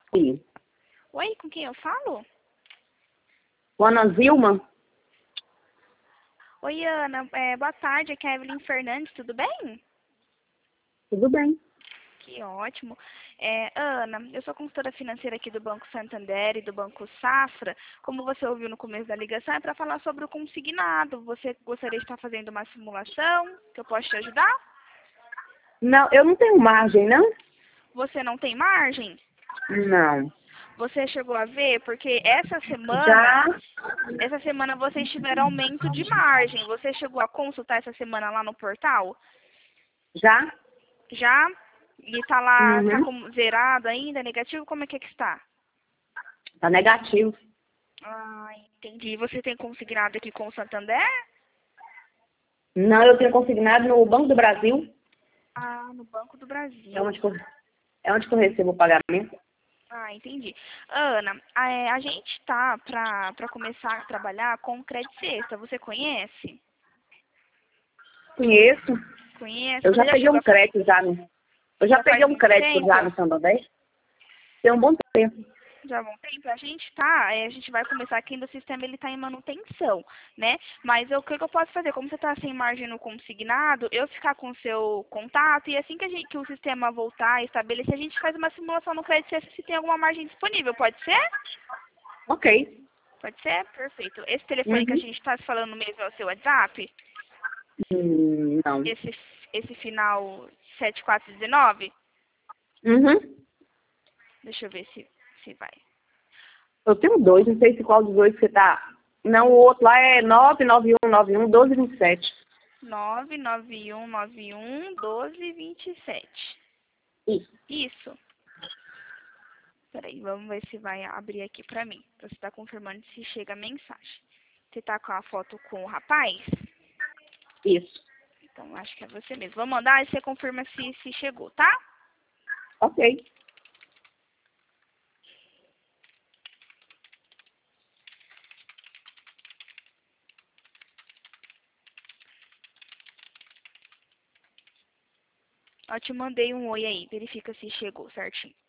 Sim. Oi, com quem eu falo? O Ana Zilma? Oi, Ana. Boa tarde, aqui é a Evelyn Fernandes, tudo bem? Tudo bem. Que ótimo. Ana, eu sou consultora financeira aqui do Banco Santander e do Banco Safra. Como você ouviu no começo da ligação, é para falar sobre o consignado. Você gostaria de estar fazendo uma simulação que eu posso te ajudar? Não, eu não tenho margem, não? Você não tem margem? Não. Você chegou a ver? Porque Já, essa semana vocês tiveram aumento de margem. Você chegou a consultar essa semana lá no portal? já. Já? E tá lá, tá Uhum. como zerado ainda, negativo? Como é que está? Tá negativo. Ah, entendi. Você tem consignado aqui com o Santander? Não, eu tenho consignado no Banco do Brasil. Ah, no Banco do É Brasil. onde que eu, é onde que eu recebo o pagamento. Ah, entendi. Ana, a gente tá pra começar a trabalhar com crédito sexta. Você conhece? Conheço. Conhece? Eu já Você já peguei chegou um a... crédito já no. Eu já Já peguei faz um muito crédito já tempo? no Santander. Tem um bom tempo. Já há bom tempo, a gente vai começar aqui no sistema, ele está em manutenção, né? Mas o que eu posso fazer? Como você está sem margem no consignado, eu ficar com o seu contato e assim que o sistema voltar a estabelecer, a gente faz uma simulação no crédito se tem alguma margem disponível, pode ser? Ok. Pode ser? Perfeito. Esse telefone que a Uhum. gente está falando mesmo é o seu WhatsApp? Não. Esse, esse final 7419? Uhum. Deixa eu ver se vai. Eu tenho dois, não sei se qual dos dois você tá. Não, o outro lá é 991911227. 991911227. Isso. Isso. Peraí, vamos ver se vai abrir aqui pra mim. Pra você estar confirmando se chega a mensagem. Você tá com a foto com o rapaz? Isso. Então, acho que é você mesmo. Vou mandar e você confirma se chegou, tá? Ok. Eu te mandei um oi aí. Verifica se chegou certinho.